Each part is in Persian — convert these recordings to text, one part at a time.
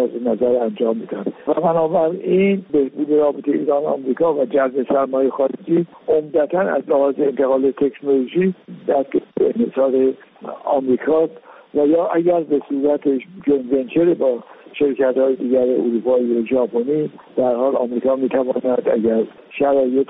اظهار نظر انجام میدن و بنابراین بهبود رابطه ایران آمریکا و جذب سرمایه خارجی عمدتاً از لحاظ انتقال تکنولوژی در انحصار آمریکا و یا اگر به صورت جوینت ونچر با شرکت‌های دیگر اروپایی و ژاپنی در حال آمریکا می‌تواند اگر شرایط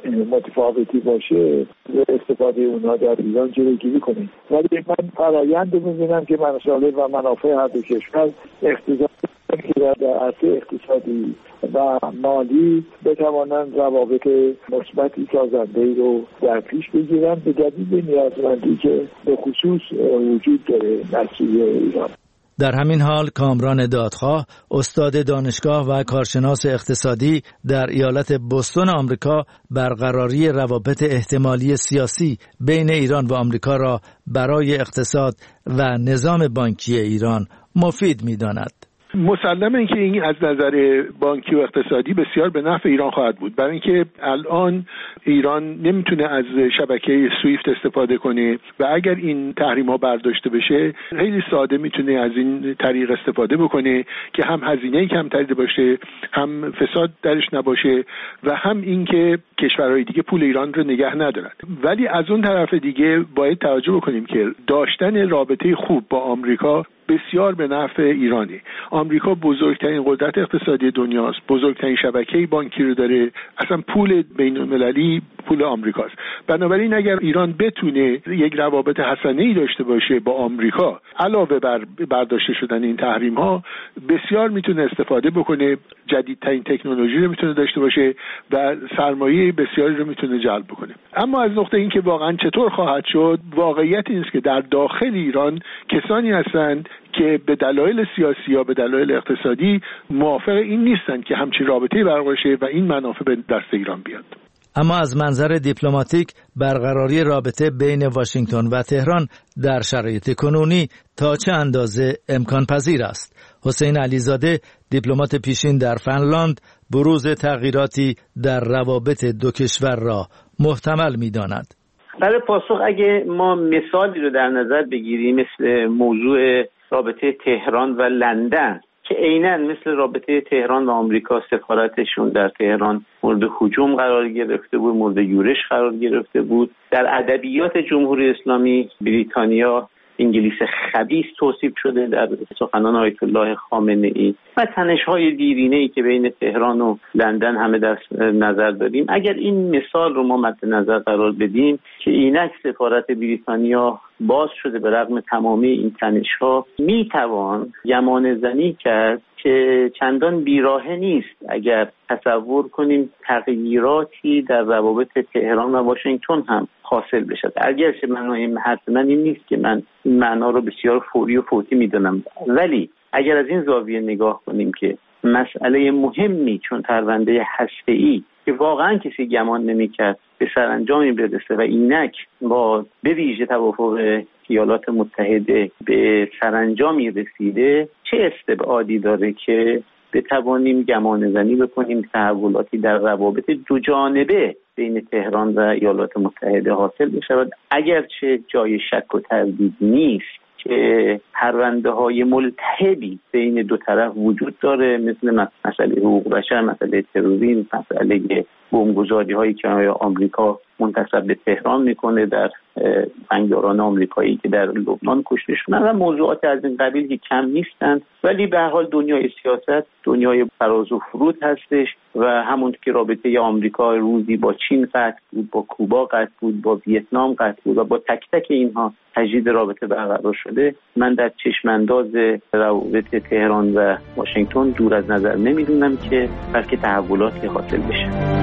متفاوتی باشه استفاده اونها در ایران جلوگیری کنه. ولی من فرآیند می‌بینم که مسائل و منافع هر دو کشور اقتضا که در عرصه اقتصادی و مالی بتوانند روابط مثبتی سازنده‌ای رو در پیش بگیرن به دلیل نیازمندی که به خصوص وجود داره در سوی ایران. در همین حال کامران دادخواه، استاد دانشگاه و کارشناس اقتصادی در ایالت بوستون آمریکا، برقراری روابط احتمالی سیاسی بین ایران و آمریکا را برای اقتصاد و نظام بانکی ایران مفید می‌داند. مسلمه اینکه این از نظر بانکی و اقتصادی بسیار به نفع ایران خواهد بود، برای اینکه الان ایران نمیتونه از شبکه سویفت استفاده کنه و اگر این تحریم ها برداشته بشه خیلی ساده میتونه از این طریق استفاده بکنه که هم هزینه کمتری باشه، هم فساد درش نباشه و هم اینکه کشورهای دیگه پول ایران رو نگه ندارن. ولی از اون طرف دیگه باید توجه بکنیم که داشتن رابطه خوب با آمریکا بسیار به نفع ایرانه. آمریکا بزرگترین قدرت اقتصادی دنیاست، بزرگترین شبکه بانکی رو داره، اصلا پول بین‌المللی پول آمریکاست. بنابراین اگر ایران بتونه یک روابط حسنه‌ای داشته باشه با آمریکا علاوه بر برداشته شدن این تحریم ها، بسیار میتونه استفاده بکنه، جدیدترین تکنولوژی رو میتونه داشته باشه و سرمایه بسیاری رو میتونه جلب بکنه. اما از نقطه اینکه واقعا چطور خواهد شد، واقعیت این است که در داخل ایران کسانی هستند که به دلایل سیاسی یا به دلایل اقتصادی موافق این نیستند که همچین رابطه‌ای برقرار شه و این منافع به دست ایران بیاد. اما از منظر دیپلماتیک برقراری رابطه بین واشنگتن و تهران در شرایط کنونی تا چه اندازه امکان پذیر است؟ حسین علیزاده، دیپلمات پیشین در فنلاند، بروز تغییراتی در روابط دو کشور را محتمل می‌داند. برای پاسخ اگه ما مثالی رو در نظر بگیریم مثل موضوع رابطه تهران و لندن که عیناً مثل رابطه تهران و آمریکا، سفارتشون در تهران مورد هجوم قرار گرفته بود، مورد یورش قرار گرفته بود. در ادبیات جمهوری اسلامی بریتانیا انگلیس خبیث توصیف شده در سخنان آیت الله خامنه‌ای و تنش‌های دیرینه‌ای که بین تهران و لندن همه در نظر داریم. اگر این مثال رو ما مد نظر قرار بدیم که اینک سفارت بریتانیا باز شده به رغم تمامی این تنش‌ها، میتوان گمان زنی کرد که چندان بیراهه نیست اگر تصور کنیم تغییراتی در روابط تهران و واشنگتن هم حاصل بشد. اگرچه معنای حرف من این نیست که من این معنا رو بسیار فوری و فوتی میدونم، ولی اگر از این زاویه نگاه کنیم که مسئله مهمی چون پرونده هسته‌ای که واقعا کسی گمان نمی‌کرد به سرانجامی برسه و اینک با به ویژه توافق ایالات متحده به سرانجامی رسیده، چه استبعادی داره که بتوانیم گمان زنی بکنیم تحولاتی در روابط دو جانبه بین تهران و ایالات متحده حاصل بشود، اگرچه جای شک و تردید نیست که پرونده‌های ملتهبی بین دو طرف وجود داره، مثل مسئله حقوق بشر، مسئله تروریسم، مسئله بمبگذاری‌هایی که آمریکا منتسب به تهران میکنه در جنگجویان آمریکایی که در لبنان کشته شدن و موضوعات از این قبیل که کم نیستند. ولی به هر حال دنیای سیاست دنیای فراز و فرود هستش و همون که رابطه آمریکا روزی با چین قطع بود، با کوبا قطع بود، با ویتنام قطع بود و با تک تک اینها تجدید رابطه برقرار شده، من در چشم انداز روابط تهران و واشنگتن دور از نظر نمیدونم که بلکه تحولاتی حاصل بشه.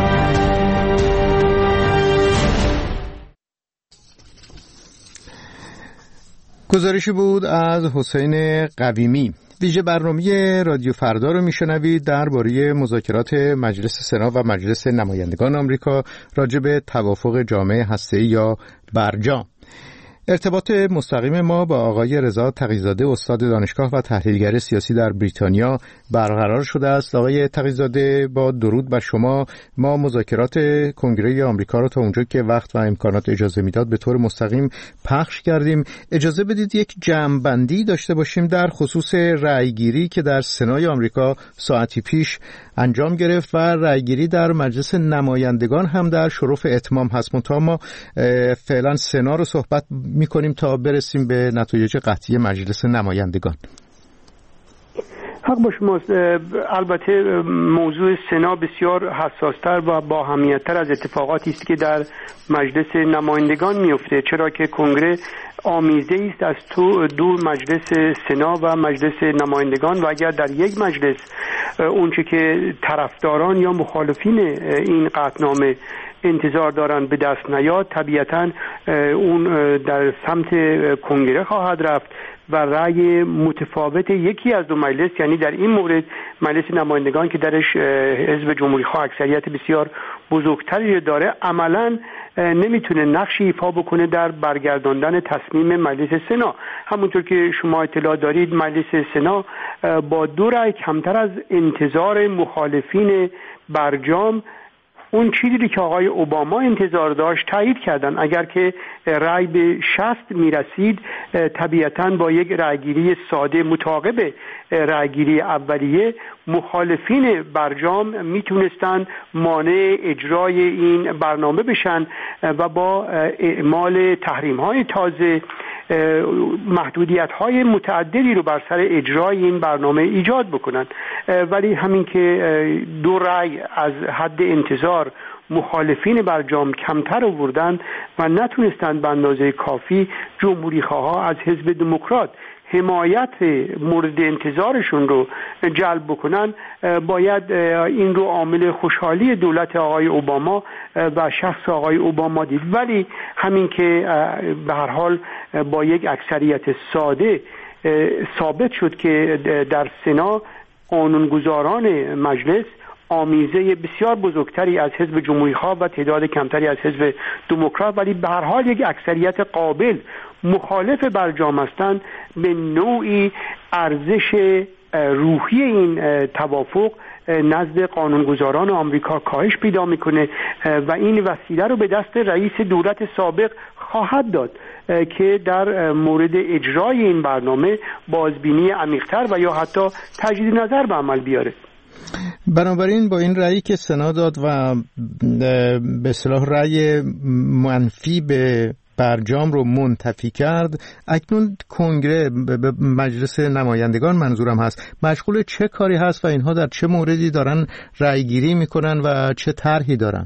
گزارشی بود از حسین قویمی. ویژه برنامه رادیو فردا رو میشنوید درباره مذاکرات مجلس سنا و مجلس نمایندگان آمریکا راجع به توافق جامعه هسته‌ای یا برجام. ارتباط مستقیم ما با آقای رضا تقی‌زاده استاد دانشگاه و تحلیلگر سیاسی در بریتانیا برقرار شده است. آقای تقی‌زاده با درود بر شما. ما مذاکرات کنگره آمریکا را تا اونجا که وقت و امکانات اجازه میداد به طور مستقیم پخش کردیم. اجازه بدید یک جمع‌بندی داشته باشیم در خصوص رأیگیری که در سنای آمریکا ساعتی پیش انجام گرفت و رأیگیری در مجلس نمایندگان هم در شرف اتمام هست. منتها ما فعلا سنا رو صحبت میکنیم تا برسیم به نتایج قطعی مجلس نمایندگان. حق با شماست. البته موضوع سنا بسیار حساستر و با اهمیت‌تر از اتفاقاتی است که در مجلس نمایندگان میفته، چرا که کنگره آمیزه است از دو مجلس سنا و مجلس نمایندگان و اگر در یک مجلس اونچه که طرفداران یا مخالفین این قطعنامه انتظار دارند به دست نیاد، طبیعتاً اون در سمت کنگره خواهد رفت و رأی متفاوت یکی از دو مجلس، یعنی در این مورد مجلس نمایندگان که درش حزب جمهوری خواه اکثریت بسیار بزرگتری داره، عملاً نمیتونه نقشی ایفا بکنه در برگرداندن تصمیم مجلس سنا. همونطور که شما اطلاع دارید مجلس سنا با 2 رأی کمتر از انتظار مخالفین برجام اون چیزی که آقای اوباما انتظار داشت تایید کردن. اگر که رأی به 60 میرسید، طبیعتاً با یک رأیگیری ساده مطابق رأیگیری اولیه مخالفین برجام میتونستن مانع اجرای این برنامه بشن و با اعمال تحریم‌های تازه محدودیت‌های متعددی رو بر سر اجرای این برنامه ایجاد بکنن. ولی همین که 2 رأی از حد انتظار مخالفین برجام کمتر آوردن و نتونستند به اندازه کافی جمهوری خواها از حزب دموکرات حمایت مورد انتظارشون رو جلب بکنن، باید این رو عامل خوشحالی دولت آقای اوباما و شخص آقای اوباما دید. ولی همین که به هر حال با یک اکثریت ساده ثابت شد که در سنا قانونگذاران مجلس آمیزه بسیار بزرگتری از حزب جمهوری خواه و تعداد کمتری از حزب دموکرات، ولی به هر حال یک اکثریت قابل مخالف برجام هستند، به نوعی ارزش روحی این توافق نزد قانونگذاران آمریکا کاهش پیدا میکنه و این وسیله رو به دست رئیس دولت سابق خواهد داد که در مورد اجرای این برنامه بازبینی عمیق‌تر و یا حتی تجدید نظر به عمل بیاره. بنابراین با این رأیی که سنا داد و به اصطلاح رأی منفی به برجام رو منتفی کرد، اکنون کنگره به مجلس نمایندگان منظورم هست مشغول چه کاری هست و اینها در چه موردی دارن رأی گیری میکنن و چه طرحی دارن؟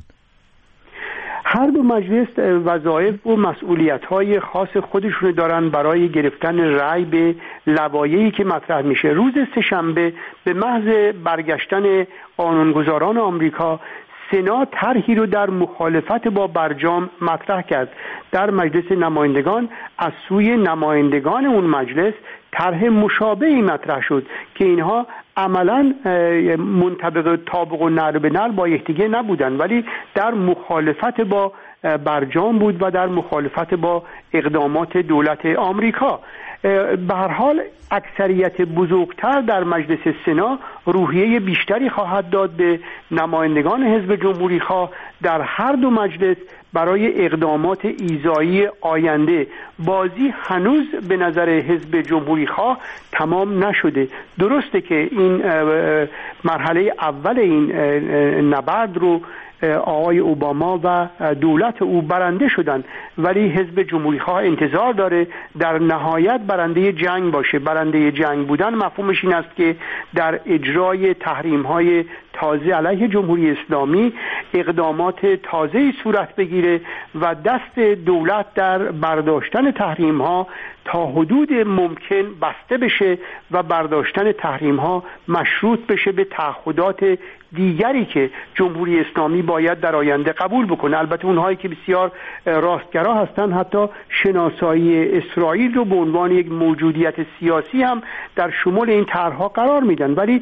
هر دو مجلس وظایف و مسئولیت‌های خاص خودشون دارن برای گرفتن رأی به لوایحی که مطرح میشه. روز سه‌شنبه به محض برگشتن قانونگذاران آمریکا، سنا طرحی رو در مخالفت با برجام مطرح کرد. در مجلس نمایندگان از سوی نمایندگان اون مجلس طرح مشابهی مطرح شد که اینها عملاً منطبق طابق و نعل به نعل با یکدیگه نبودن، ولی در مخالفت با برجام بود و در مخالفت با اقدامات دولت آمریکا. به هر حال اکثریت بزرگتر در مجلس سنا روحیه بیشتری خواهد داد به نمایندگان حزب جمهوری خواه در هر دو مجلس برای اقدامات ایذایی آینده. بازی هنوز به نظر حزب جمهوری خواه تمام نشده. درسته که این مرحله اول این نبرد رو آقای اوباما و دولت او برنده شدن، ولی حزب جمهوری خواه انتظار داره در نهایت برنده جنگ باشه. برنده جنگ بودن مفهومش این است که در اجرای تحریم‌های تازه علیه جمهوری اسلامی اقدامات تازه‌ای صورت بگیره و دست دولت در برداشتن تحریم‌ها تا حدود ممکن بسته بشه و برداشتن تحریم‌ها مشروط بشه به تعهدات دیگری که جمهوری اسلامی باید در آینده قبول بکنه. البته اونهایی که بسیار راستگرا هستن حتی شناسایی اسرائیل رو به عنوان یک موجودیت سیاسی هم در شمول این طرح‌ها قرار میدن، ولی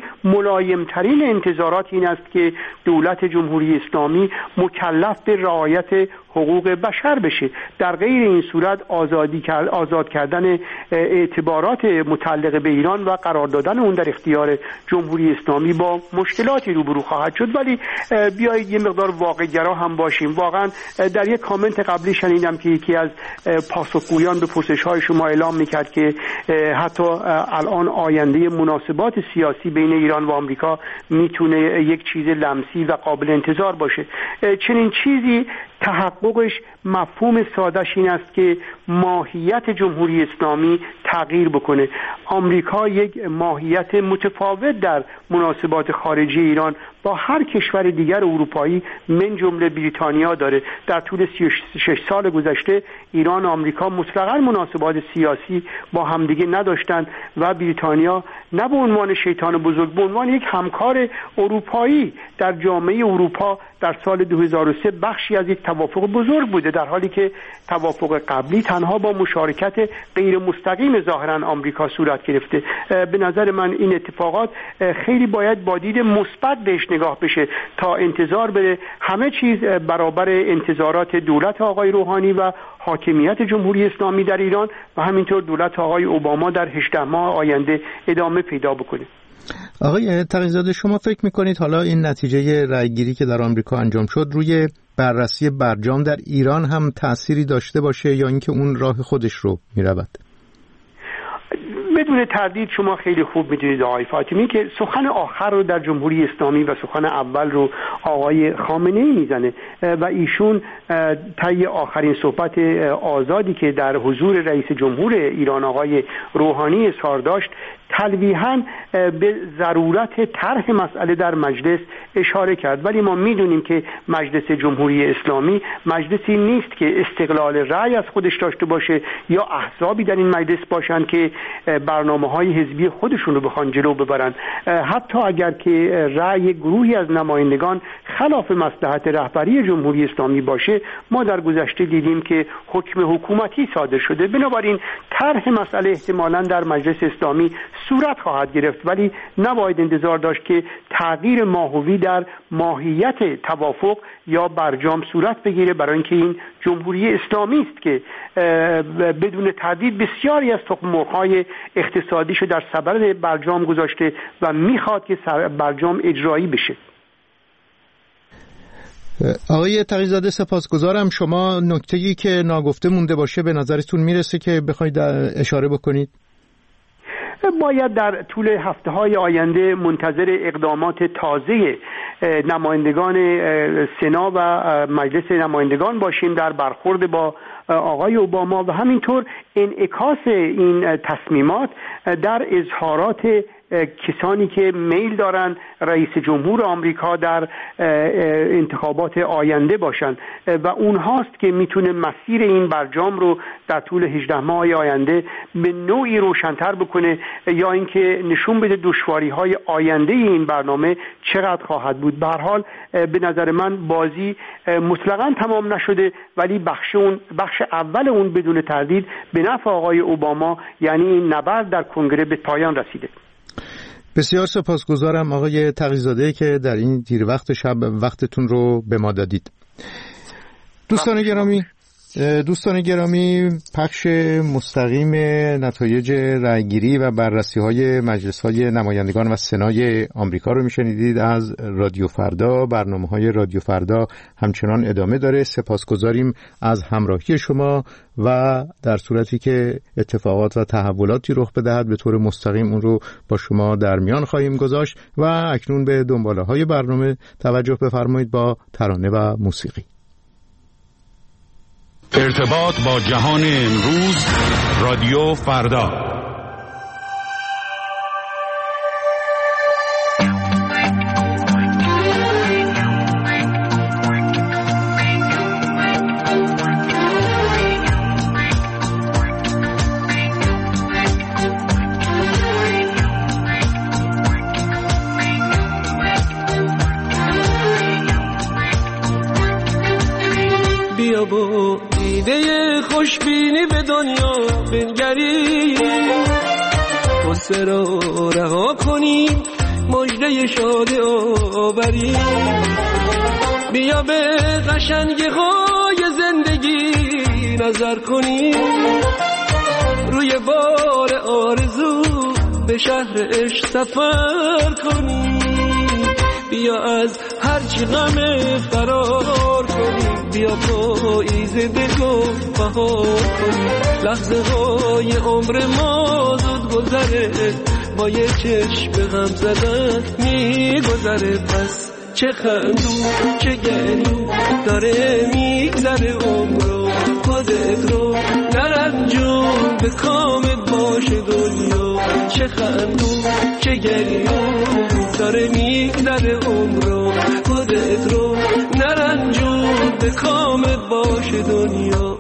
ملایم‌ترین انتظارات این است که دولت جمهوری اسلامی مکلف به رعایت حقوق بشر بشه. در غیر این صورت آزاد کردن اعتبارات متعلق به ایران و قرار دادن اون در اختیار جمهوری اسلامی با مشکلاتی روبرو خواهد شد. ولی بیایید یه مقدار واقع‌گرا هم باشیم. واقعا در یک کامنت قبلی شنیدم که یکی از پاسخگویان به پرسش‌های شما اعلام می‌کرد که حتی الان آینده مناسبات سیاسی بین ایران و آمریکا میتونه یک چیز لمسی و قابل انتظار باشه. چنین چیزی تحققش مفهوم ساده‌اش این است که ماهیت جمهوری اسلامی تغییر بکنه. آمریکا یک ماهیت متفاوت در مناسبات خارجی ایران با هر کشور دیگر اروپایی من جمله بریتانیا داره. در طول 36 سال گذشته ایران و آمریکا مطلقاً مناسبات سیاسی با همدیگه نداشتند و بریتانیا نه به عنوان شیطان بزرگ، به عنوان یک همکار اروپایی در جامعه اروپا در سال 2003 بخشی از یک توافق بزرگ بوده، در حالی که توافق قبلی تنها با مشارکت غیر مستقیم ظاهراً آمریکا صورت گرفته. به نظر من این اتفاقات خیلی باید با دید مثبت بهش نگاه بشه تا انتظار بره همه چیز برابر انتظارات دولت آقای روحانی و حاکمیت جمهوری اسلامی در ایران و همینطور دولت آقای اوباما در 18 ماه آینده ادامه پیدا بکنه. آقای تقی‌زاده، شما فکر میکنید حالا این نتیجه رأی‌گیری که در آمریکا انجام شد روی بررسی برجام در ایران هم تأثیری داشته باشه یا اینکه اون راه خودش رو میرود؟ بدون تردید شما خیلی خوب میدونید آقای فاطمی که سخن آخر رو در جمهوری اسلامی و سخن اول رو آقای خامنه‌ای میزنه و ایشون طی آخرین صحبت آزادی که در حضور رئیس جمهور ایران آقای روحانی اظهار داشت تلویحاً به ضرورت طرح مسئله در مجلس اشاره کرد. ولی ما میدونیم که مجلس جمهوری اسلامی مجلسی نیست که استقلال رأی از خودش داشته باشه یا احزابی در این مجلس باشن که برنامه‌های حزبی خودشون رو بخوان جلو ببرن. حتی اگر که رأی گروهی از نمایندگان خلاف مصلحت رهبری جمهوری اسلامی باشه، ما در گذشته دیدیم که حکم حکومتی صادر شده. بنابراین طرح مسئله احتمالاً در مجلس اسلامی صورت خواهد گرفت، ولی نباید انتظار داشت که تغییر ماهوی در ماهیت توافق یا برجام صورت بگیره، برای اینکه این جمهوری اسلامی است که بدون تردید بسیاری از تخم مرغ‌های اقتصادیشو در صدد برجام گذاشته و میخواد که برجام اجرایی بشه. آقای تقی‌زاده سپاسگزارم. شما نکته‌ای که ناگفته مونده باشه به نظرتون میرسه که بخواید اشاره بکنید؟ باید در طول هفته‌های آینده منتظر اقدامات تازه نمایندگان سنا و مجلس نمایندگان باشیم در برخورد با آقای اوباما و همینطور انعکاس این تصمیمات در اظهارات کسانی که میل دارن رئیس جمهور آمریکا در انتخابات آینده باشن و اونهاست که میتونه مسیر این برجام رو در طول 18 ماه آینده به نوعی روشن‌تر بکنه یا اینکه نشون بده دشواری‌های آینده این برنامه چقدر خواهد بود. به هر حال به نظر من بازی مطلقاً تمام نشده، ولی بخش اول اون بدون تردید به نفع آقای اوباما، یعنی این نبرد در کنگره به پایان رسیده. بسیار سپاسگزارم آقای تقی‌زاده که در این دیر وقت شب وقتتون رو به ما دادید. دوستان گرامی پخش مستقیم نتایج رأیگیری و بررسی‌های مجلس‌های نمایندگان و سنای آمریکا رو میشنیدید از رادیو فردا. برنامه‌های رادیو فردا همچنان ادامه داره. سپاسگزاریم از همراهی شما و در صورتی که اتفاقات و تحولاتی رخ بدهد به طور مستقیم اون رو با شما در میان خواهیم گذاشت و اکنون به دنباله‌های برنامه توجه بفرمایید با ترانه و موسیقی. ارتباط با جهان امروز، رادیو فردا. بیا با ایده خوشبینی به دنیا بنگریم، غصه را رها کنیم، مژده شادی آوریم. بیا به قشنگی های زندگی نظر کنیم، روی بار آرزو به شهر عشق سفر کنیم. بیا از هرچی غم فرار کنیم، بیا پاییز دلو بهار کنیم. لحظه های عمر ما زود گذره، با یه چشم غم زدن میگذره. پس چه خندون چه گریون داره میگذره عمرو، خودت رو نرنجون به کامت باشه دنیا. چه خندون چه گریون داره میگذره عمرو، خودت رو نرنجون به کامت باشه دنیا.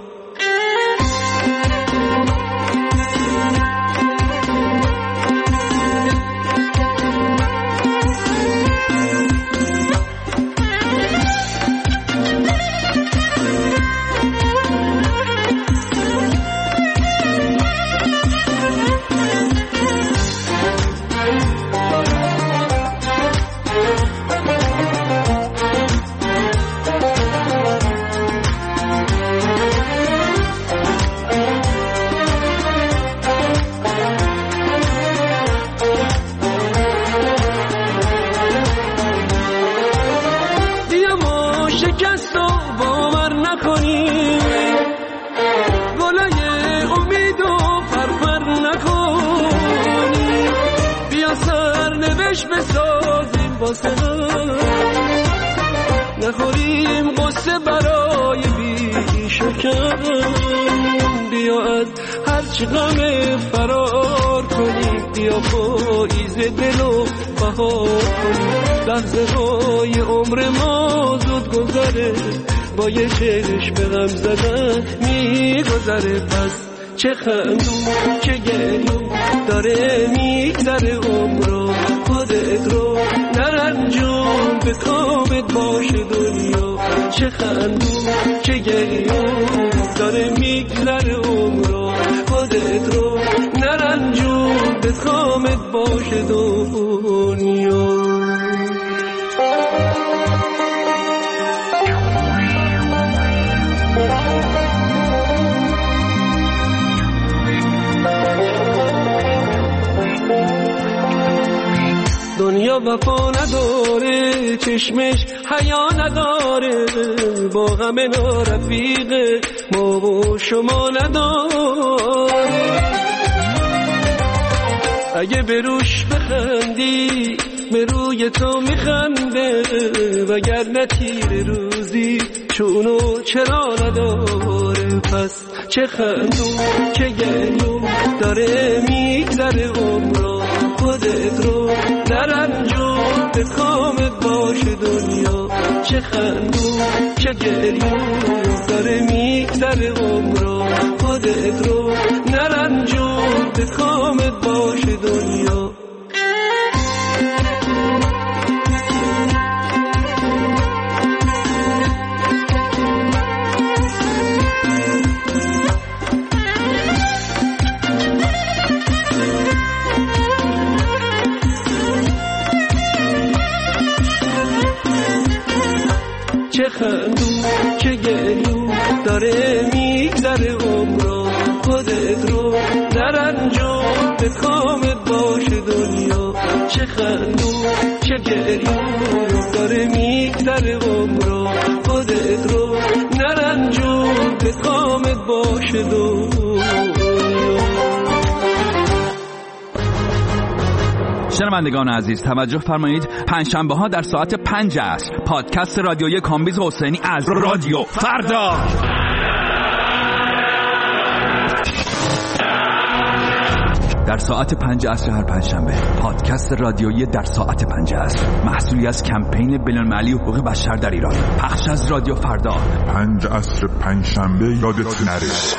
نخوریم قصه برای بیش و کم، بیا از هرچی غم فرار کنیم، بیا پاییز دلو بهار کنیم. لحظه های عمر ما زود گذره، با یه چشم غم زدن میگذره. پس چه خندون چه گریون داره میگذره عمرو، خودت رو نرنجون به کامت باشه دنیا. چه خندون چه گریون داره میگذره عمرو، خودت رو نرنجون به کامت باشه دنیا. دنیا وفا نداره، چشمش حیا نداره، با غم نارفیق ما و شما نداره. اگه به روش بخندی به روی تو میخنده، وگرنه تیر روزی چونو چرا نداره. پس چه خندون چه گریون داره میگذره عمرو، خودت رو نرنجون به کامت باشه دنیا. چه خندون چه گریون داره میگذره عمرو، خودت رو نرنجون به کامت باشه دنیا. چه خندون چه گریون داره میگذره عمرو، خودت رو نرنجون به کامت باشه دنیا. چه خندون چه گریون داره میگذره عمرو، خودت رو نرنجون به کامت باشه دنیا. شنوندگان عزیز توجه فرمایید، پنجشنبه ها در ساعت 5 عصر پادکست رادیویی کامبیز حسینی از رادیو فردا. در ساعت 5 عصر هر پنجشنبه پادکست رادیویی در ساعت 5 عصر، محصولی از کمپین بین‌المللی حقوق بشر در ایران، پخش از رادیو فردا. 5 عصر پنجشنبه یادت نره.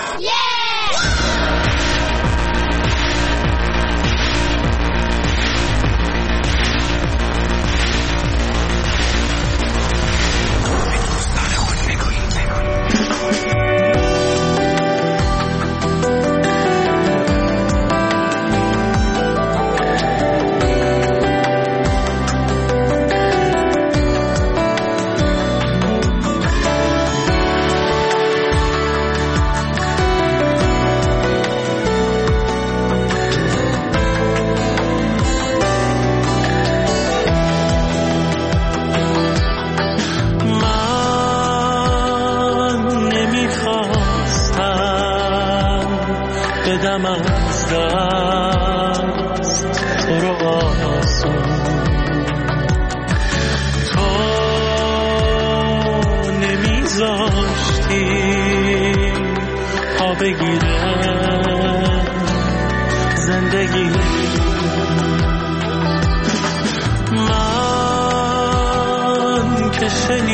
که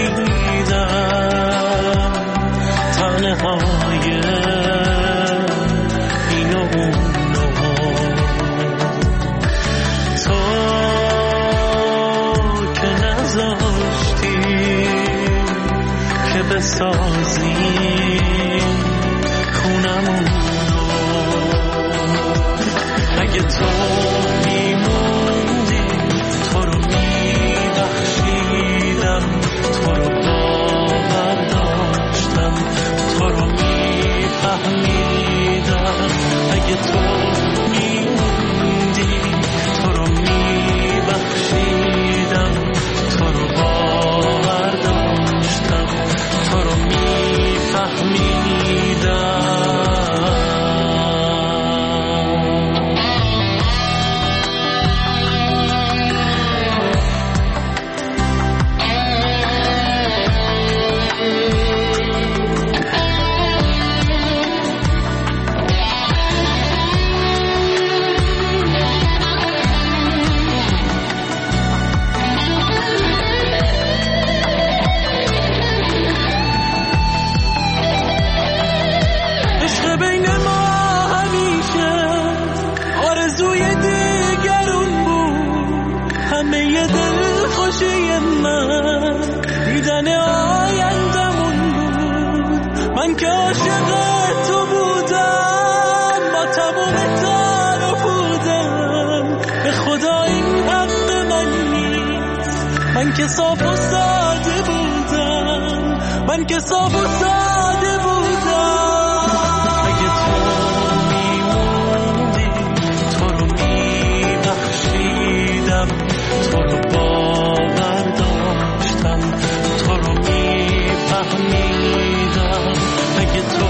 شنیدم تنهای این و اونو تو که نذاشتی که بسازیم خونمونو اگه تو میموندی تو رو میبخشیدم تو رو باور داشتم تو رو میفهمیدم اگه تو میموندی تو رو میبخشیدم تو رو باور داشتم تو رو میفهمیدم من که عاشق تو بودم با تمام تن و پودم به خدا این حق من نیست من که صاف و ساده بودم من که صاف و ساده بودم اگه تو میموندی تو رو میبخشیدم تو رو باور داشتم تو رو میفهمیدم اگه تو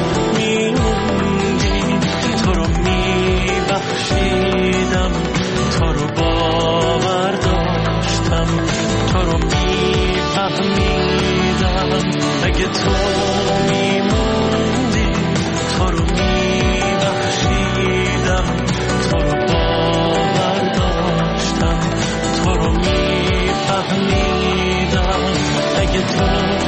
میموندی تو رو میبخشیدم تو رو باور داشتم تو رو میفهمیدم اگه تو میموندی تو رو میبخشیدم تو رو باور داشتم تو رو میفهمیدم اگه تو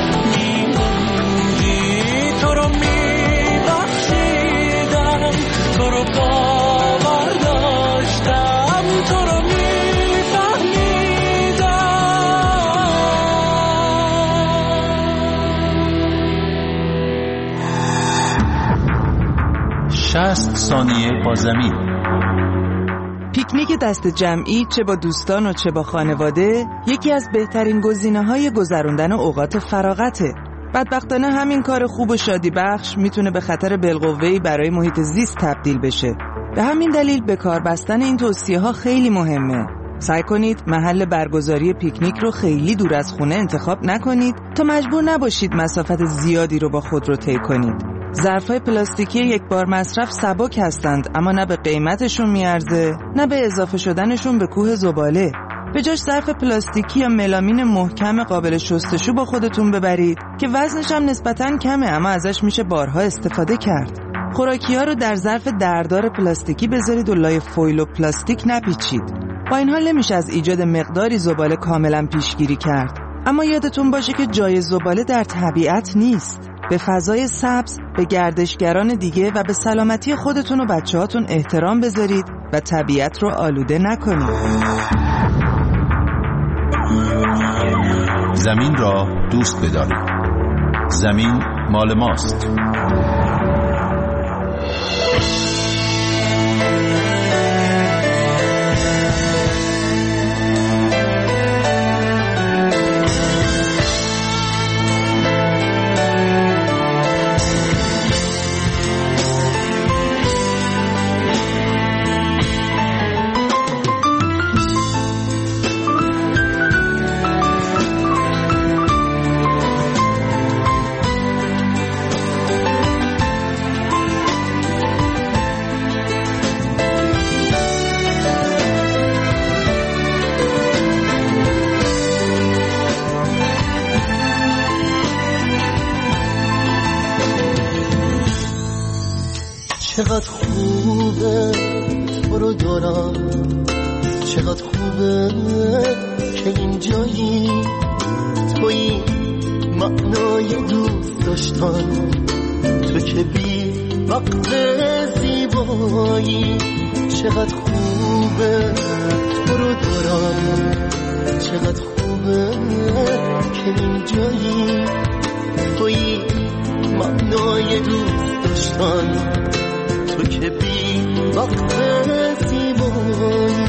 ثانیه با زمین. پیکنیک دست جمعی چه با دوستان و چه با خانواده یکی از بهترین گزینه‌های گذراندن اوقات فراغته. بدبختانه همین کار خوب و شادی بخش میتونه به خطر بالقوه‌ای برای محیط زیست تبدیل بشه. به همین دلیل به کار بستن این توصیه‌ها خیلی مهمه. سعی کنید محل برگزاری پیکنیک رو خیلی دور از خونه انتخاب نکنید تا مجبور نباشید مسافت زیادی رو با خود رو طی کنید. ظرف‌های پلاستیکی یک بار مصرف سبک هستند اما نه به قیمتشون میارزه نه به اضافه شدنشون به کوه زباله. به جاش ظرف پلاستیکی یا ملامین محکم قابل شستشو با خودتون ببرید که وزنش هم نسبتاً کمه اما ازش میشه بارها استفاده کرد. خوراکی‌ها رو در ظرف دردار پلاستیکی بذارید و لای فویل و پلاستیک نپیچید. با این حال نمیشه از ایجاد مقداری زباله کاملاً پیشگیری کرد. اما یادتون باشه که جای زباله در طبیعت نیست. به فضای سبز، به گردشگران دیگه و به سلامتی خودتون و بچه‌هاتون احترام بذارید و طبیعت رو آلوده نکنید. زمین را دوست بدارید. زمین مال ماست. چقدر خوبه تو رو دارم، چقدر خوبه که اینجایی توی معنای دوست داشتن، تو که بی وقت زیبایی. چقدر خوبه تو رو دارم، چقدر خوبه که اینجایی توی معنای دوست داشتن، تو که بی وقت زیبایی.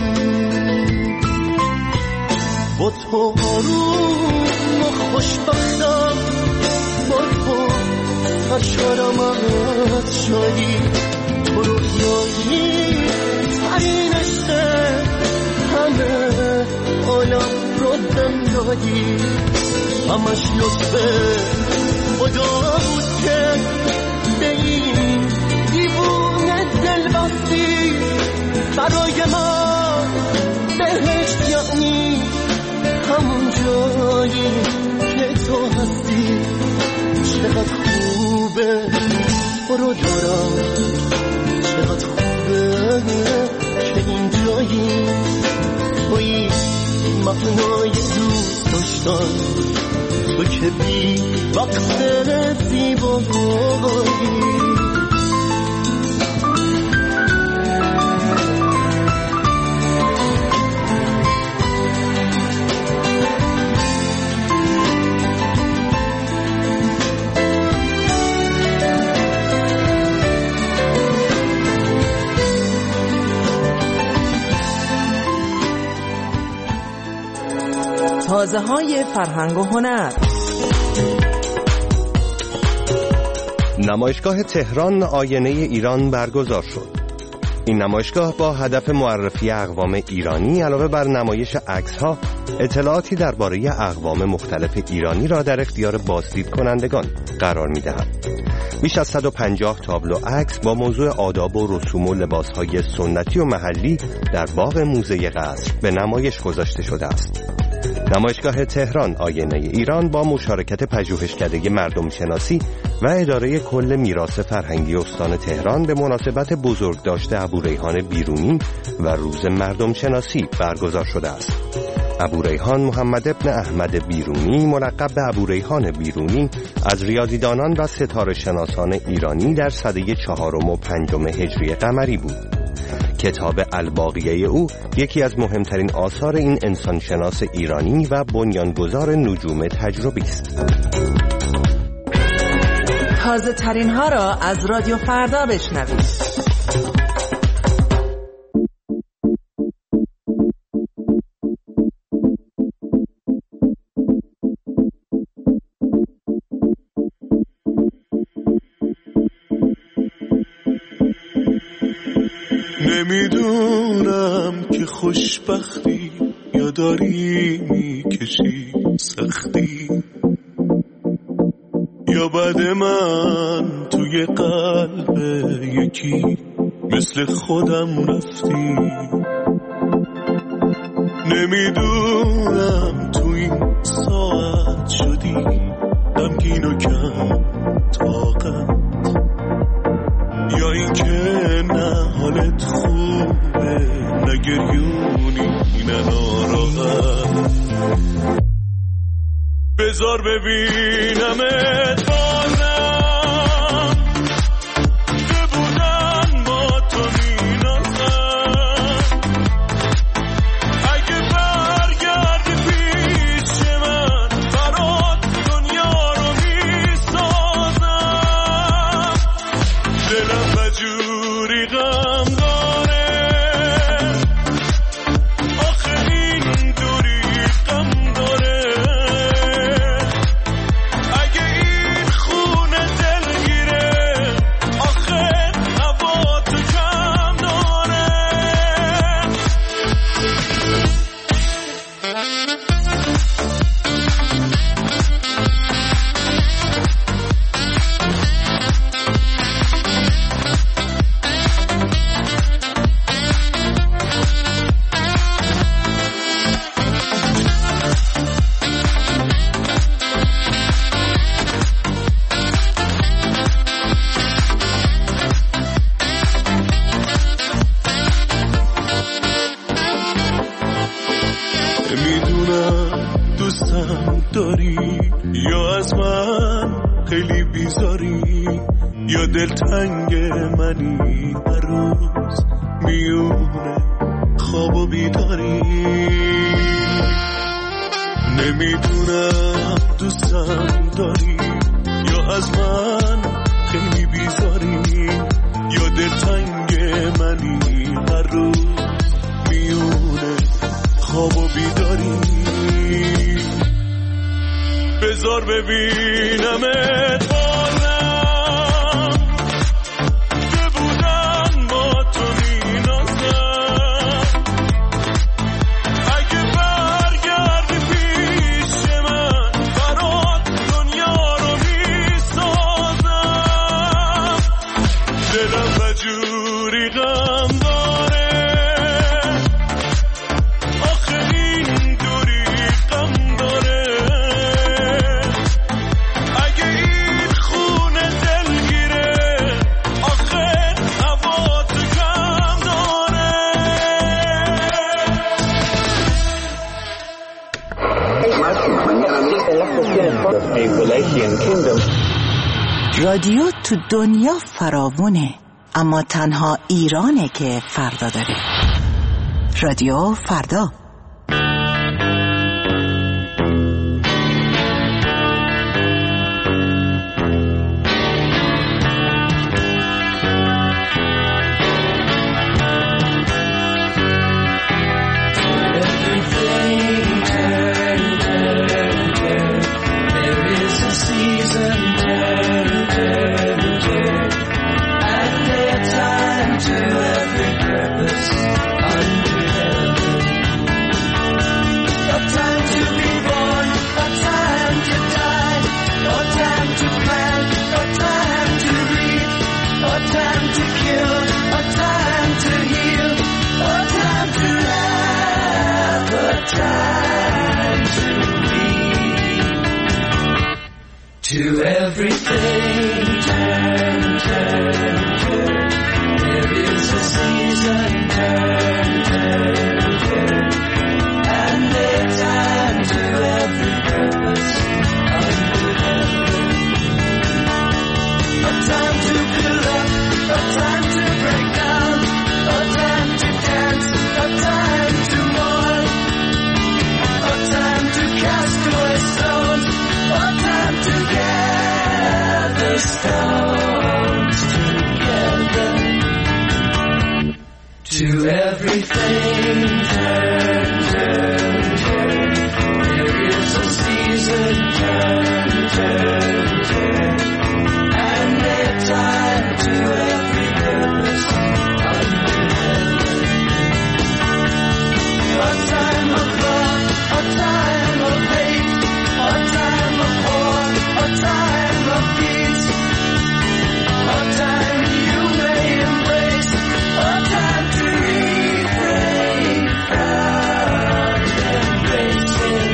با تو آروم و خوشبختم، با تو سرشارم از شادی. تو رویایی ترین عشق همه عالم رو دم دادی. همش لطفه خدا بود که به این دیوونه دل بستی. برای من بهشت یعنی همون جایی که تو هستی. چقدر خوبه تو رو دارم، چقدر خوبه که این جایی توی معنای دوست داشتن، تو که بی وقت زیبایی. تازه‌های فرهنگ و هنر. نمایشگاه تهران آینه ایران برگزار شد. این نمایشگاه با هدف معرفی اقوام ایرانی علاوه بر نمایش عکس‌ها، اطلاعاتی درباره اقوام مختلف ایرانی را در اختیار بازدید کنندگان قرار می‌دهد. بیش از 150 تابلو عکس با موضوع آداب و رسوم و لباس‌های سنتی و محلی در باغ موزه قصر به نمایش گذاشته شده است. نمایشگاه تهران آینه ایران با مشارکت پژوهشکده مردم شناسی و اداره کل میراث فرهنگی استان تهران به مناسبت بزرگداشت ابوریحان بیرونی و روز مردم شناسی برگزار شده است. ابوریحان محمد ابن احمد بیرونی، ملقب به ابوریحان بیرونی، از ریاضیدانان و ستاره شناسان ایرانی در سده 4 و 5 هجری قمری بود. کتاب الباقیه او یکی از مهمترین آثار این انسانشناس ایرانی و بنیانگذار نجوم تجربی است. تازه ترین ها را از رادیو فردا بشنوید. نمیدونم که خوشبختی یا داری میکشی سختی، یا بعد من توی قلب یکی مثل خودم رفتی. نمیدونم تو این ساعت شدی غمگین و کم طاقت، یا این که نه حالت خوبه نه گریونی نه ناراحت. بذار ببینمت بازم، که بودن با تو مینازم. اگه برگردی پیش من برات دنیا رو میسازم. دلم بجوری غم داره، آخه این دوری غم داره. اگه این خونه دلگیره، آخه هوا تو کم داره. نمیدونم دوستم داری یا از من خیلی بیزاری یا دلتنگ منی هر روز میونه خواب و بیداری نمیدونم دوستم داری یا از من خیلی بیزاری یا دلتنگ منی هر روز میونه خواب و بیداری بذار ببینمت بازم که بودن با تو مینازم اگه برگردی پیش من برات دنیا رو میسازم دلم بجوری غم داره آخه این دوری غم داره اگه این خونه دلگیره آخه هوا تو کم داره رادیو تو دنیا فراوونه، اما تنها ایرانه که فردا داره. رادیو فردا. To everything, turn, turn, turn. There is a season, turn, turn, turn. And there's time to every purpose under heaven. A time to build up, a time to break down, a time to dance, a time to mourn, a time to cast away stones, a time to gather stones together. To everything, turn, turn, turn. There is a season, turn, turn, turn. And there's time to every purpose under heaven. A time of love, a time of hate, a time of war, a time of peace, a time you may embrace, a time to refrain from embracing.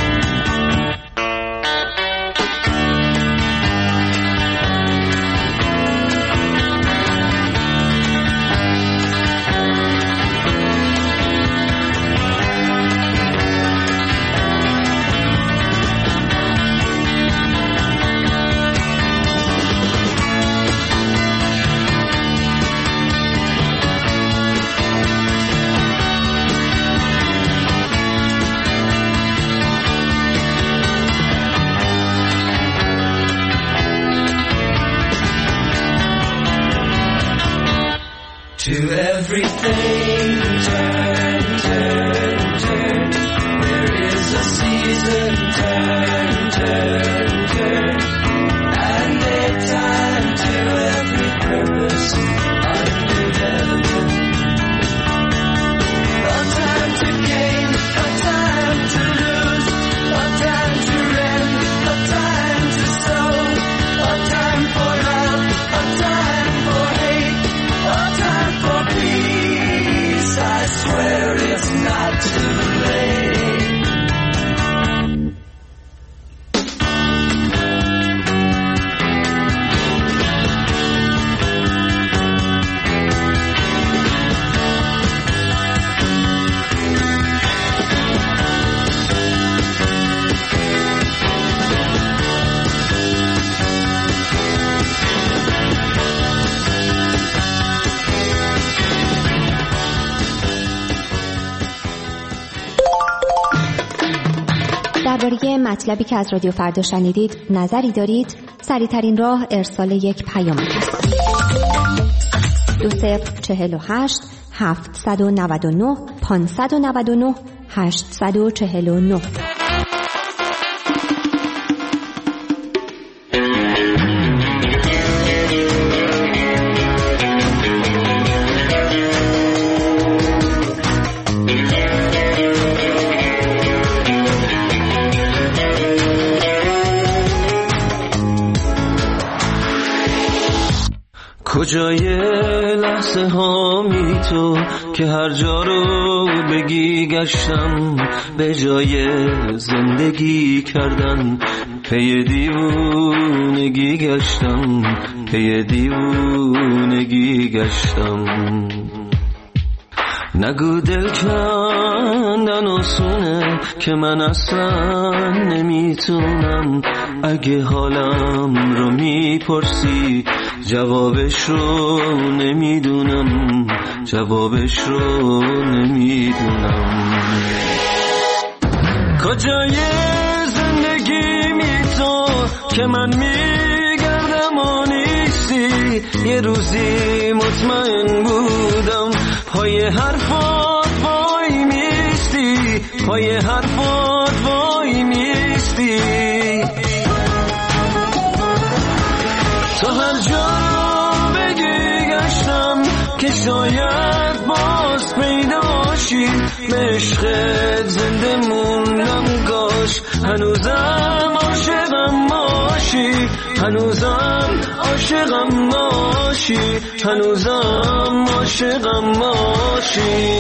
To everything, turn, turn, turn. There is a season, turn, turn, turn. And there's time to every purpose under heaven. A time to gain, a time to lose, a time to rend, a time to sow, a time for love, a time for hate, a time for peace. درباره مطلبی که از رادیو فردا شنیدید نظری دارید؟ سریع‌ترین راه ارسال یک پیام است. 2048 799 599 849. کجای لحظه هامی تو که هر جا رو بگی گشتم، به جای زندگی کردن پی دیوونگی گشتم، پی دیوونگی گشتم. نگو دل کندن آسونه که من اصلا نمیتونم. اگه حالم رو میپرسی جوابش رو نمیدونم، جوابش رو نمیدونم. کجای زندگی می تو که من میگردم و نیستی؟ یه روزی مطمئن بودم پای حرفات وای میستی، پای حرفات وای میستی. تو هر جا بگی گشتم که شاید باز پیداشی، به عشقت زنده موندم کاش هنوزم عاشقم باشی، هنوزم عاشقم باشی، هنوزم عاشقم باشی.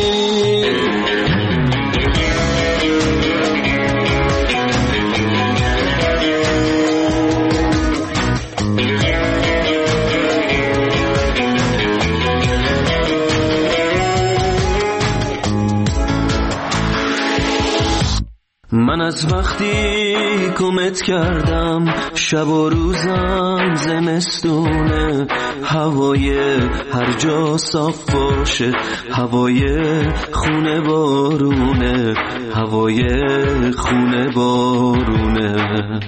من از وقتی گمت کردم شب و روزم زمستونه، هوای هر جا صاف باشه، هوای خونه بارونه، هوای خونه بارونه.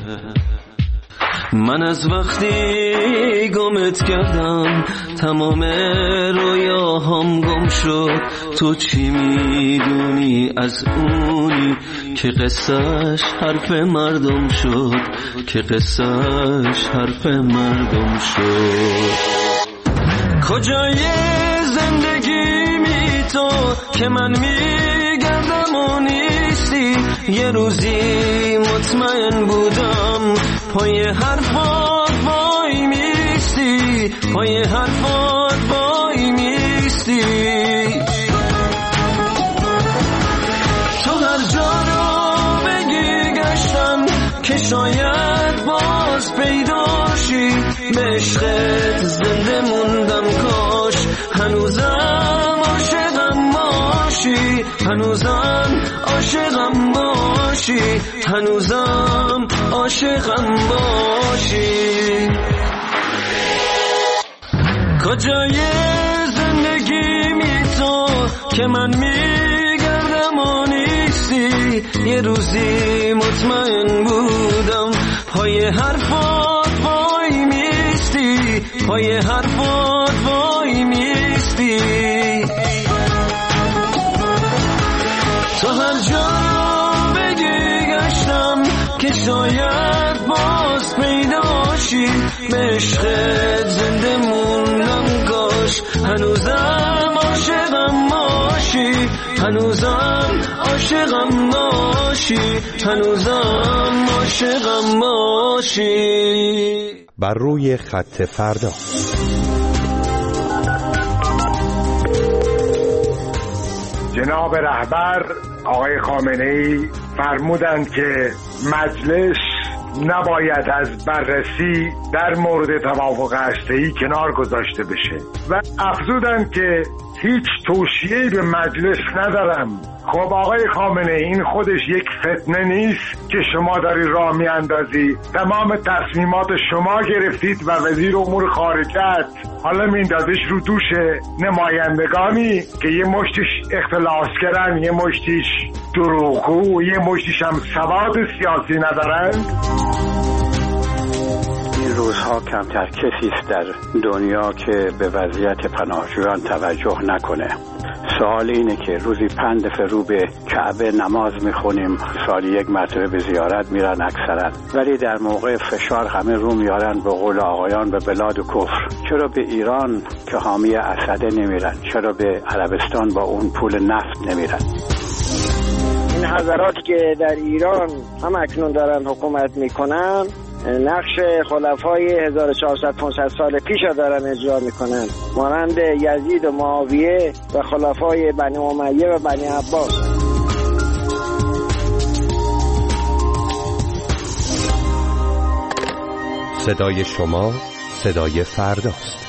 من از وقتی گمت کردم تمام رویاهام گم شد. تو چی میدونی از اونی که قصهش حرف مردم شد، که قصهش حرف مردم شد. کجای زندگی می تو که من میگردم و نیستی؟ یه روزی مطمئن بودم پای حرفات وای میستی، پای حرفات وای میستی. تو هر جا رو بگی گشتم که شاید باز پیداشی، به عشقت زنده موندم کاش هنوزم عاشقم باشی، هنوزم عاشقم باشی، هنوزم عاشقم باشی. کجای زندگی می تو که من میگردم و نیستی؟ یه روزی مطمئن بودم پای حرفات وای میستی، پای حرفات وای میستی. تو هر جا بگی گشتم که شاید باز پیداشی، به عشقت زنده موندم کاش هنوزم عاشقم باشی، هنوزم عاشقم باشی، هنوزم عاشقم باشی. بر روی خط فردا. جناب رهبر آقای خامنه‌ای فرمودند که مجلس نباید از بررسی در مورد توافق هسته‌ای کنار گذاشته بشه و افزودند که هیچ توصیه‌ای به مجلس ندارم. خب آقای خامنه این خودش یک فتنه نیست که شما داری راه میاندازی؟ تمام تصمیمات شما گرفتید و وزیر امور خارجه حالا میندازش رو دوش نمایندگانی که یه مشتش اختلاس کردن، یه مشتش دروغگو، یه مشتیش هم سواد سیاسی ندارن. این روزها کمتر کسی است در دنیا که به وضعیت پناهجویان توجه نکنه. سوال اینه که روزی 5 دفعه رو به کعبه نماز میخونیم، سالی 1 مرتبه به زیارت میرن اکثرا، ولی در موقع فشار همه رو میارن به قول آقایان به بلاد و کفر. چرا به ایران که حامی اسد نمیرن؟ چرا به عربستان با اون پول نفت نمیرن؟ این حضراتی که در ایران هم اکنون دارن حکومت میکنن نقش خلفای 1400-500 سال پیش دارن اجرا میکنن، مانند یزید و معاویه و خلفای بنی امیه و بنی عباس. صدای شما صدای فرداست.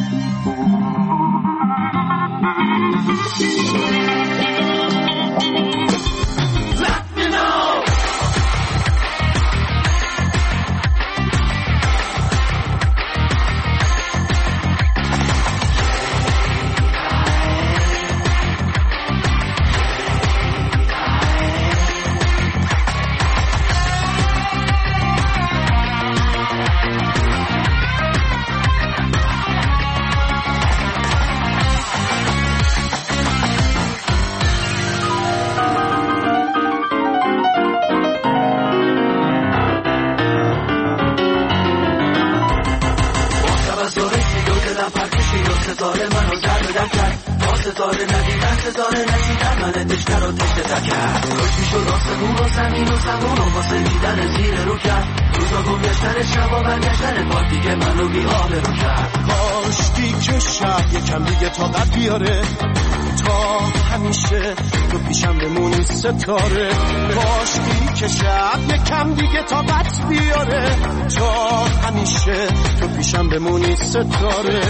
کاشکی که شب یکم دیگه طاقت بیاره، تا همیشه تو پیشم بمونی ستاره. کاشکی که شب یکم دیگه طاقت بیاره، تا همیشه تو پیشم بمونی ستاره.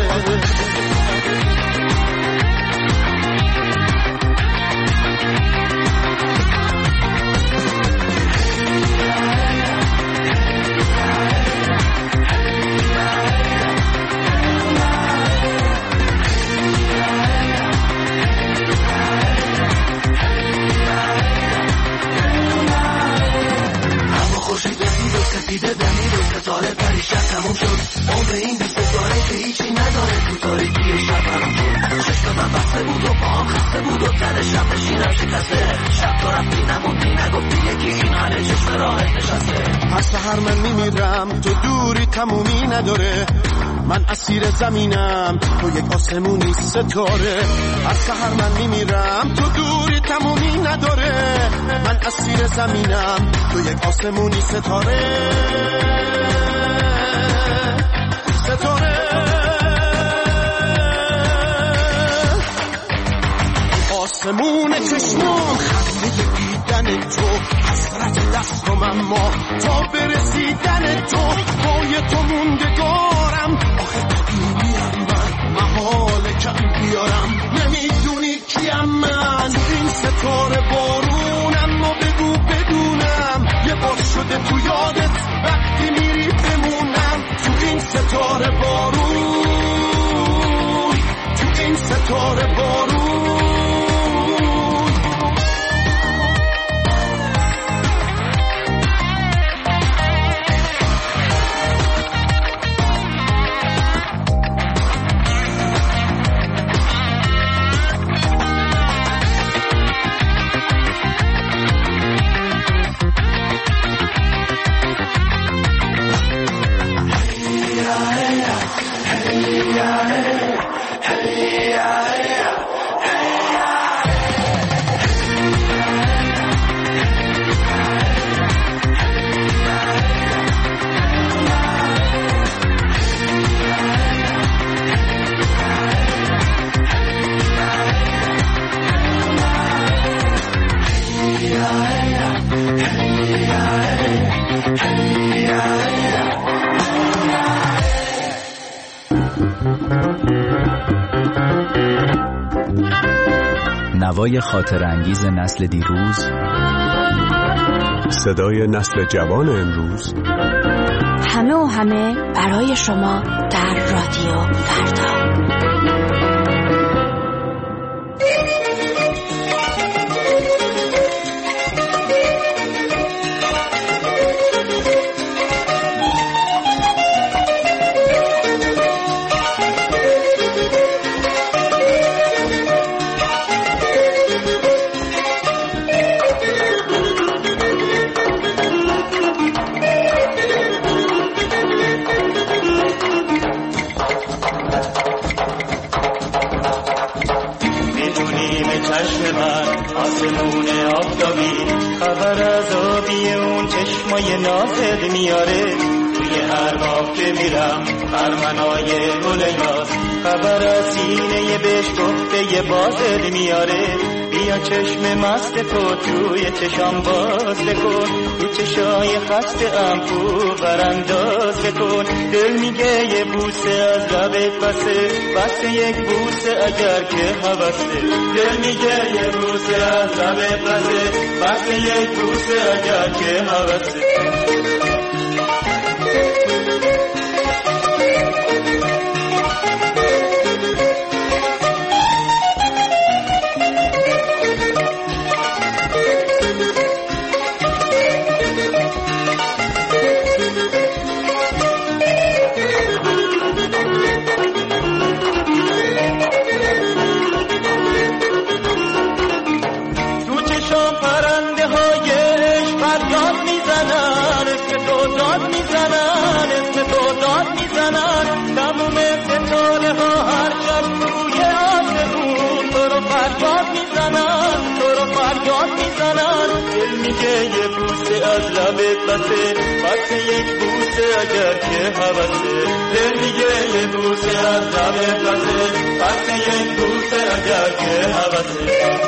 دیده دمید و ستاره پریشت تموم شد. عمر این بی ستاره که هیچی نداره تو تاریکی شب برام شد. چشم من بسته بود و پاهم خسته بود و تن شب نشینم شکسته. شب تو رفتی نموندی نگفتی یکی این حاله چشم راحت نشسته. هر سحر من میمیرم تو دوری تمومی نداره، من اسیر زمینم تو یک آسمونی ستاره. هر سحر من میمیرم تو دوری تمومی نداره، من اسیر زمینم تو یک آسمونی ستاره. ستاره آسمون چشمام خنده دیدن تو، حسرت دستم اما تا برسیدن تو. پای تو موندگارم، آخه قدیمیم من، محاله کم بیارم. نمیدونی کیم من، این ستاره بارونم و بگو بدونم یه بار شده تو یادت وقتی میری بمونم. تو این ستاره بارون، تو این ستاره بارون. نوای خاطر انگیز نسل دیروز، صدای نسل جوان امروز، همه و همه برای شما در رادیو فردا. چشمای نازت میاره. توی هر باغ که میرم خرمنای گل یاس، خبر از سینه بهش گفته بازت میاره. بیا چشم مست تو توی چشام باز کن، تو چشای خسته ام تو برانداز کن. دل میگه یه بوسه از لبت بسه یک بوسه اگر که هوسه. دل میگه یه بوسه از لبت بسه یک بوسه اگر که هوسه. یه بوسه از لبت بسه یک بوسه اگر که هوسه. دل میگه یه بوسه از لبت بسه یک بوسه اگر که هوسه.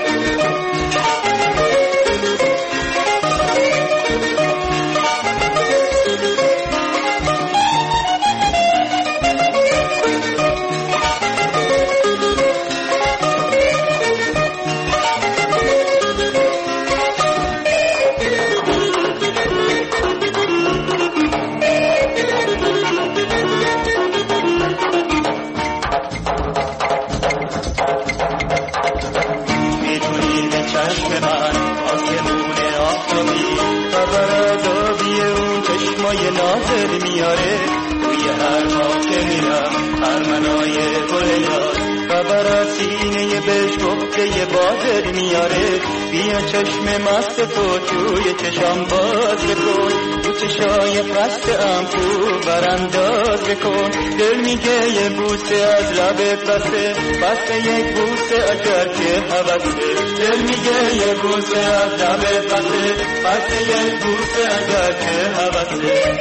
نازت میاره. توی هر باغ که میرم خرمنای گل یاس، خبر از سینه بهش گفته بازت میاره. بیا چشم مست تو توی چشام باز کن، تو چشای خسته ام تو برانداز کن. دل میگه یه بوسه از لبت بسه یک بوسه اگر که هوسه. دل میگه یه بوسه از لبت بسه یک بوسه اگر که هوسه.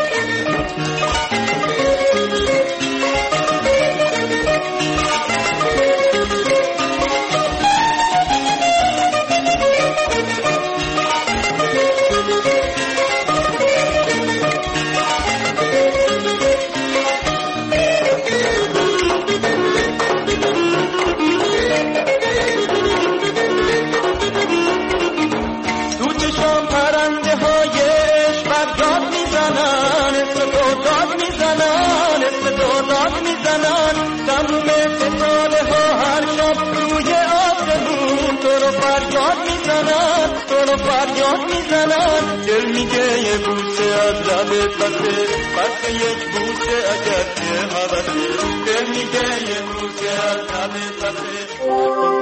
دل میگه یه بوسه از لبت بسه یک بوسه اگر که هوسه. دل میگه یه بوسه از لبت بسه.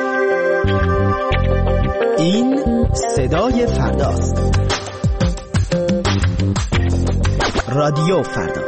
این صدای فرداست. رادیو فردا.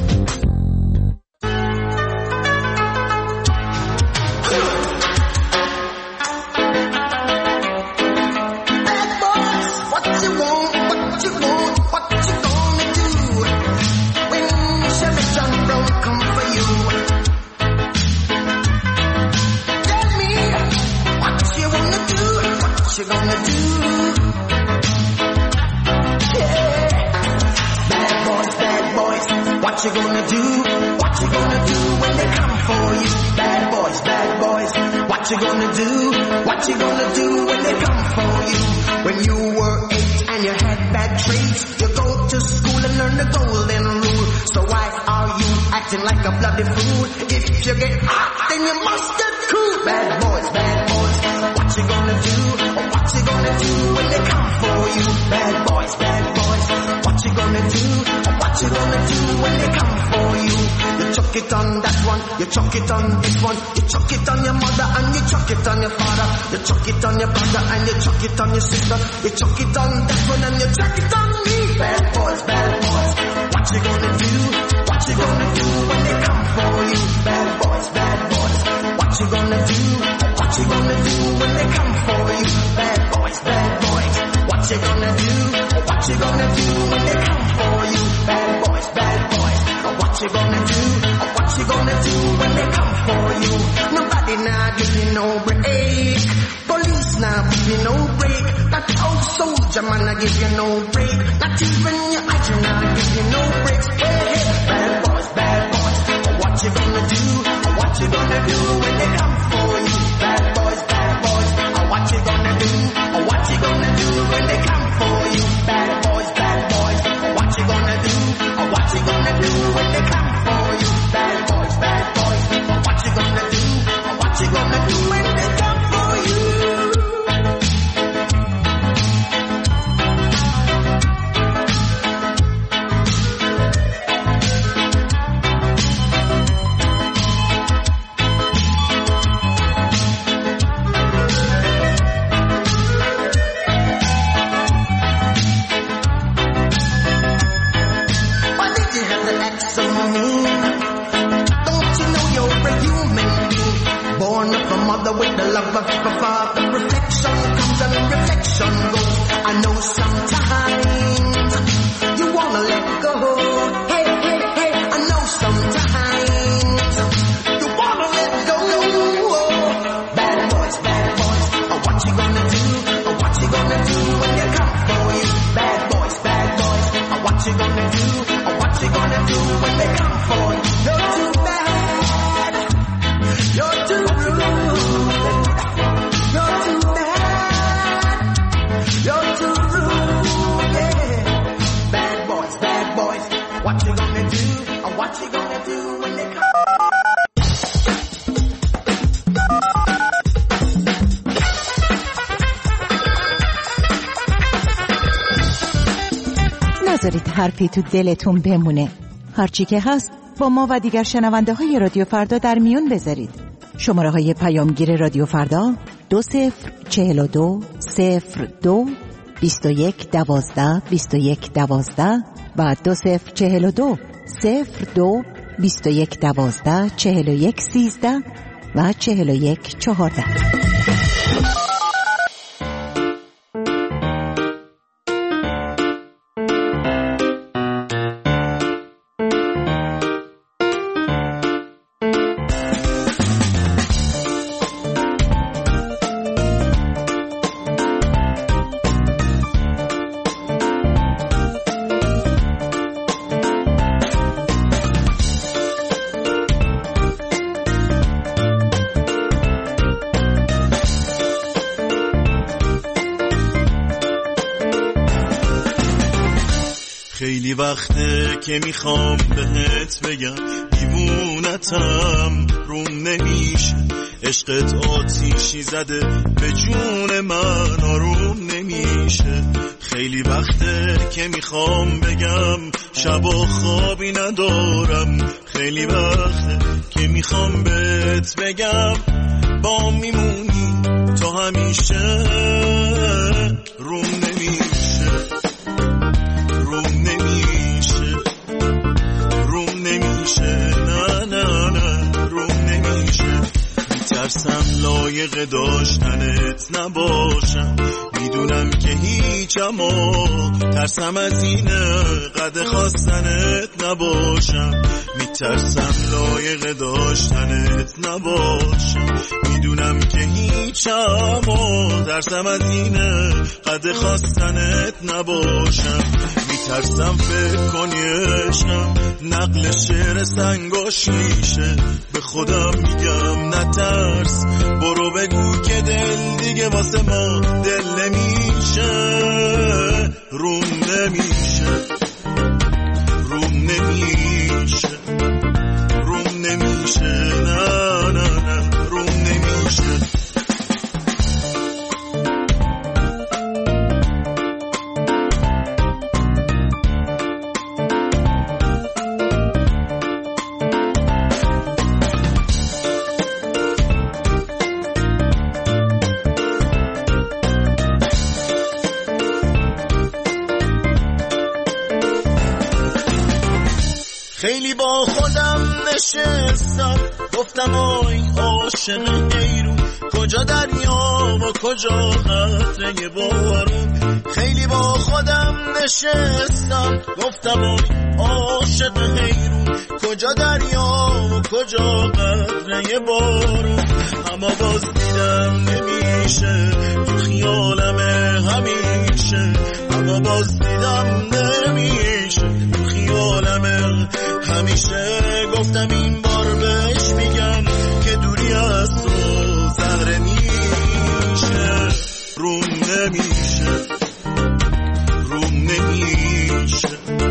What you gonna do? What you gonna do when they come for you? Bad boys, what you gonna do? What you gonna do when they come for you? When you were 8 and you had bad traits, you go to school and learn the golden rule. So why are you acting like a bloody fool? If you get hot, then you must get cool. Bad boys, what you gonna do? What you gonna do when they come for you? Bad boys, what you gonna do? What you gonna do when they come for you? You chuck it on that one, you chuck it on this one, you chuck it on your mother and you chuck it on your father, you chuck it on your brother and you chuck it on your sister, you chuck it on that one and you chuck it on me. Bad boys, what you gonna do? What you gonna do when they come for you? Bad boys, what you gonna do? What you gonna do when they come for you? Bad boys, what you gonna do? What you gonna do when they come for you? for you. Bad boys, what you gonna do? What you gonna do when they come for you? Nobody now give you no break. Police now give you no break. That old soldier man I give you no break. Not even your idol now give you no breaks. Hey, bad boys, what you gonna do? What you gonna do when they come for you? Bad boys, what you gonna do? What you gonna do when they come for you? Bad boys, what you gonna do? What you gonna do when they come for you? Bad boys, what you gonna do? What you gonna do when they come for you? With the love of the Father, reflection comes and reflection goes. I know sometimes you wanna let go. Hey, I know sometimes you wanna let go. Bad boys, what you gonna do? What you gonna do when they come for you? Bad boys, what you gonna do? What you gonna do when they come for you? You're too bad, you're too rude. What you gonna do? What you gonna do when they come? نذارید حرفی تو دلتون بمونه. هرچی که هست با ما و دیگر شنونده های رادیو فردا در میون بذارید. شماره های پیامگیر رادیو فردا 2042 02 21 12 21 12 و 2042 02 21 12 41 13 و 41 14. خیلی وقته که میخوام بهت بگم دیوونتم روم نمیشه، عشقت آتیشی زده به جون من آروم نمیشه. خیلی وقته که میخوام بگم شبا خوابی ندارم، خیلی وقته که میخوام بهت بگم با میمونی تا همیشه. روم نمیشه، روم نمیشه، روم نمیشه، نه نه نه روم نمیشه. میترسم لایق داشتنت نباشم، میدونم که هیچ، اما ترسم از اینه قد خواستنت نباشم. میترسم لایق داشتنت نباشم، میدونم که هیچ، اما ترسم از اینه قد خواستنت نباشم. میترسم فکر کنی عشقم نقل شعر سنگاش میشه، به خودم میگم نترس، برو بگو که دل دیگه واسه ما دل نمیشه. روم نمیشه، روم نمیشه، روم نمیشه، نه نه نه روم نمیشه. خیلی با خودم نشستم گفتم آی عاشق غیرون، کجا دریا و کجا قطره بارون. خیلی با خودم نشستم گفتم عاشق حیرون کجا دریا و کجا قطره بارون اما باز دیدم نمیشه تو خیالمه همیشه اما باز دیدم نمیشه تو خیالمه همیشه گفتم این بار بهش میگم که دوری از تو زهره میشه روم نمیشه روم نمیشه